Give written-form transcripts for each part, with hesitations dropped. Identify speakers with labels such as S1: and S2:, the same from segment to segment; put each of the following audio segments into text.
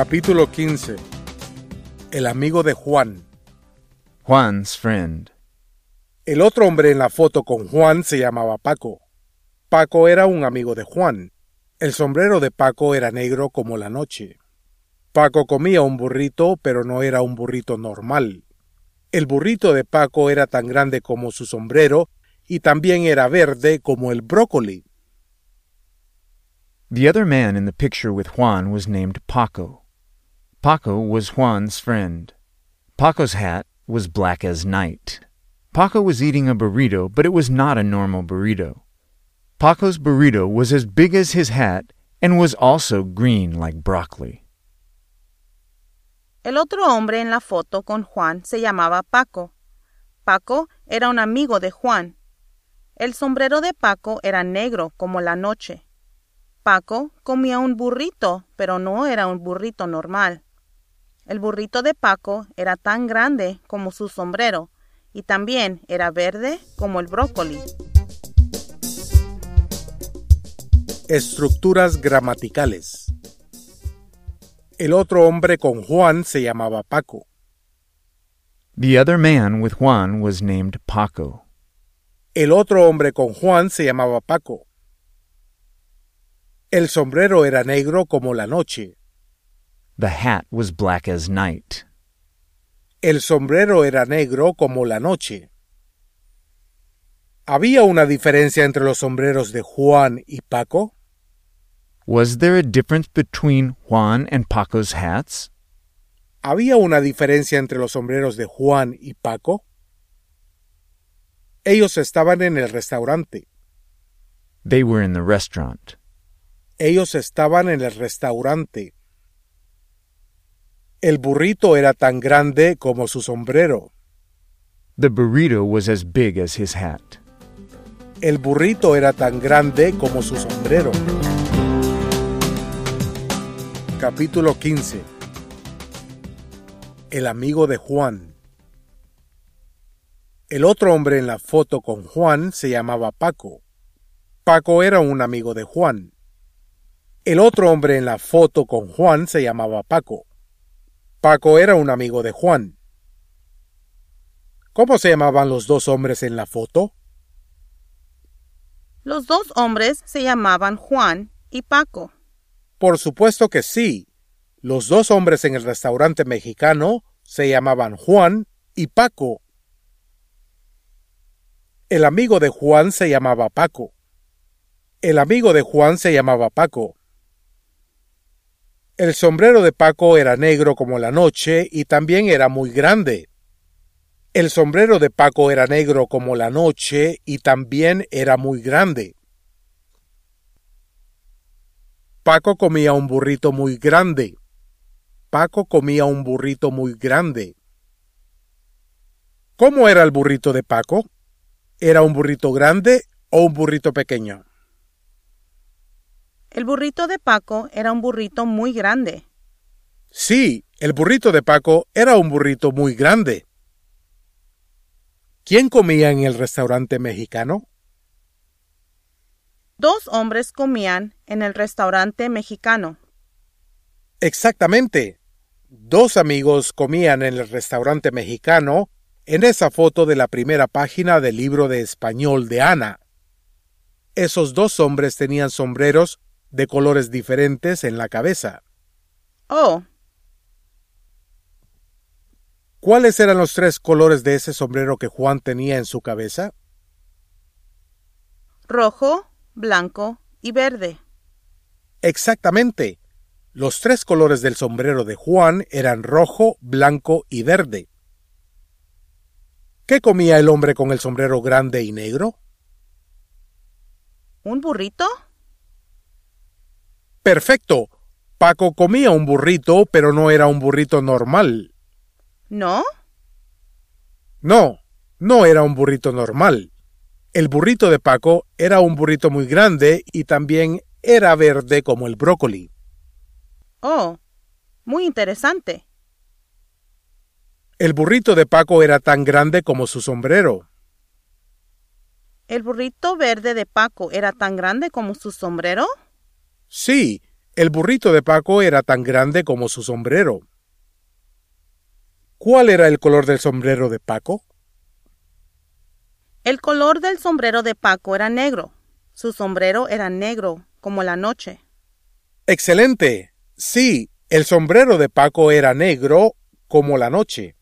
S1: Capítulo 15. El amigo de Juan.
S2: Juan's friend.
S1: El otro hombre en la foto con Juan se llamaba Paco. Paco era un amigo de Juan. El sombrero de Paco era negro como la noche. Paco comía un burrito, pero no era un burrito normal. El burrito de Paco era tan grande como su sombrero y también era verde como el brócoli.
S2: The other man in the picture with Juan was named Paco. Paco was Juan's friend. Paco's hat was black as night. Paco was eating a burrito, but it was not a normal burrito. Paco's burrito was as big as his hat and was also green like broccoli.
S3: El otro hombre en la foto con Juan se llamaba Paco. Paco era un amigo de Juan. El sombrero de Paco era negro como la noche. Paco comía un burrito, pero no era un burrito normal. El burrito de Paco era tan grande como su sombrero y también era verde como el brócoli.
S1: Estructuras gramaticales. El otro hombre con Juan se llamaba Paco.
S2: The other man with Juan was named Paco.
S1: El otro hombre con Juan se llamaba Paco. El sombrero era negro como la noche.
S2: The hat was black as night.
S1: El sombrero era negro como la noche. ¿Había una diferencia entre los sombreros de Juan y Paco?
S2: Was there a difference between Juan and Paco's hats?
S1: ¿Había una diferencia entre los sombreros de Juan y Paco? Ellos estaban en el restaurante.
S2: They were in the restaurant.
S1: Ellos estaban en el restaurante. El burrito era tan grande como su sombrero.
S2: The burrito was as big as his hat.
S1: El burrito era tan grande como su sombrero. Capítulo 15. El amigo de Juan. El otro hombre en la foto con Juan se llamaba Paco. Paco era un amigo de Juan. El otro hombre en la foto con Juan se llamaba Paco. Paco era un amigo de Juan. ¿Cómo se llamaban los dos hombres en la foto?
S3: Los dos hombres se llamaban Juan y Paco.
S1: Por supuesto que sí. Los dos hombres en el restaurante mexicano se llamaban Juan y Paco. El amigo de Juan se llamaba Paco. El amigo de Juan se llamaba Paco. El sombrero de Paco era negro como la noche y también era muy grande. El sombrero de Paco era negro como la noche y también era muy grande. Paco comía un burrito muy grande. Paco comía un burrito muy grande. ¿Cómo era el burrito de Paco? ¿Era un burrito grande o un burrito pequeño?
S3: El burrito de Paco era un burrito muy grande.
S1: Sí, el burrito de Paco era un burrito muy grande. ¿Quién comía en el restaurante mexicano?
S3: Dos hombres comían en el restaurante mexicano.
S1: Exactamente. Dos amigos comían en el restaurante mexicano en esa foto de la primera página del libro de español de Ana. Esos dos hombres tenían sombreros de colores diferentes en la cabeza.
S3: Oh.
S1: ¿Cuáles eran los tres colores de ese sombrero que Juan tenía en su cabeza?
S3: Rojo, blanco y verde.
S1: Exactamente. Los tres colores del sombrero de Juan eran rojo, blanco y verde. ¿Qué comía el hombre con el sombrero grande y negro?
S3: ¿Un burrito?
S1: Perfecto. Paco comía un burrito, pero no era un burrito normal.
S3: ¿No?
S1: No, no era un burrito normal. El burrito de Paco era un burrito muy grande y también era verde como el brócoli.
S3: Oh, muy interesante.
S1: El burrito de Paco era tan grande como su sombrero.
S3: ¿El burrito verde de Paco era tan grande como su sombrero?
S1: Sí, El burrito de Paco era tan grande como su sombrero. ¿Cuál era el color del sombrero de Paco?
S3: El color del sombrero de Paco era negro. Su sombrero era negro como la noche.
S1: ¡Excelente! Sí, el sombrero de Paco era negro como la noche.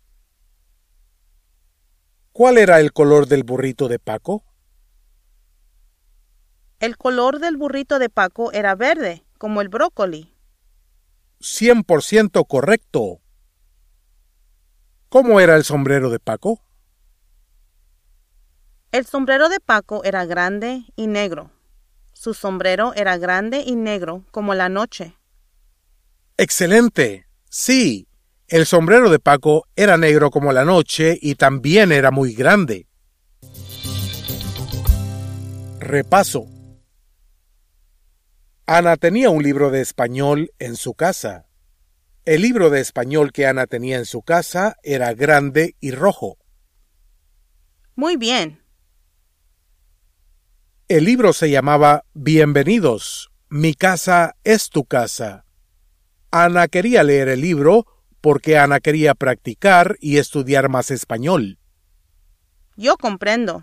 S1: ¿Cuál era el color del burrito de Paco?
S3: El color del burrito de Paco era verde, como el brócoli.
S1: 100% correcto. ¿Cómo era el sombrero de Paco?
S3: El sombrero de Paco era grande y negro. Su sombrero era grande y negro como la noche.
S1: ¡Excelente! Sí, el sombrero de Paco era negro como la noche y también era muy grande. Repaso. Ana tenía un libro de español en su casa. El libro de español que Ana tenía en su casa era grande y rojo.
S3: Muy bien.
S1: El libro se llamaba Bienvenidos, mi casa es tu casa. Ana quería leer el libro porque Ana quería practicar y estudiar más español.
S3: Yo comprendo.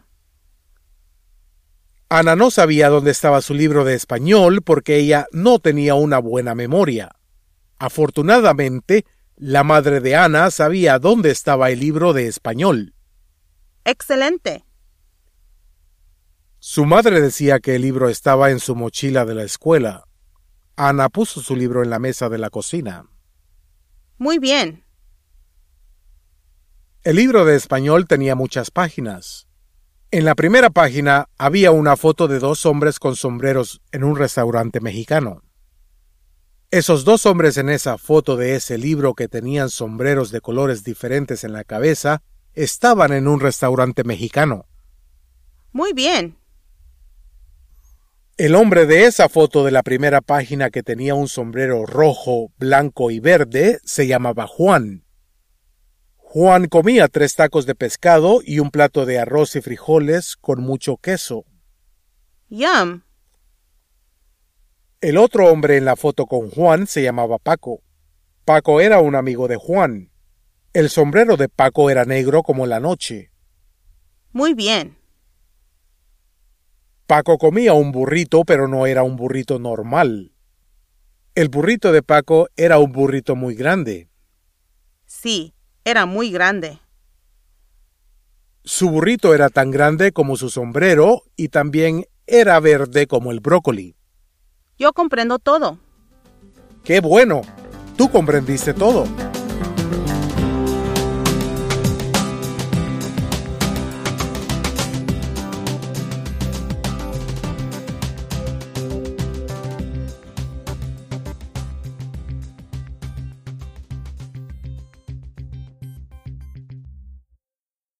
S1: Ana no sabía dónde estaba su libro de español porque ella no tenía una buena memoria. Afortunadamente, la madre de Ana sabía dónde estaba el libro de español.
S3: Excelente.
S1: Su madre decía que el libro estaba en su mochila de la escuela. Ana puso su libro en la mesa de la cocina.
S3: Muy bien.
S1: El libro de español tenía muchas páginas. En la primera página había una foto de dos hombres con sombreros en un restaurante mexicano. Esos dos hombres en esa foto de ese libro que tenían sombreros de colores diferentes en la cabeza estaban en un restaurante mexicano.
S3: Muy bien.
S1: El hombre de esa foto de la primera página que tenía un sombrero rojo, blanco y verde se llamaba Juan. Juan comía 3 tacos de pescado y un plato de arroz y frijoles con mucho queso.
S3: Yum.
S1: El otro hombre en la foto con Juan se llamaba Paco. Paco era un amigo de Juan. El sombrero de Paco era negro como la noche.
S3: Muy bien.
S1: Paco comía un burrito, pero no era un burrito normal. El burrito de Paco era un burrito muy grande.
S3: Sí, era muy grande.
S1: Su burrito era tan grande como su sombrero y también era verde como el brócoli.
S3: Yo comprendo todo.
S1: ¡Qué bueno! Tú comprendiste todo.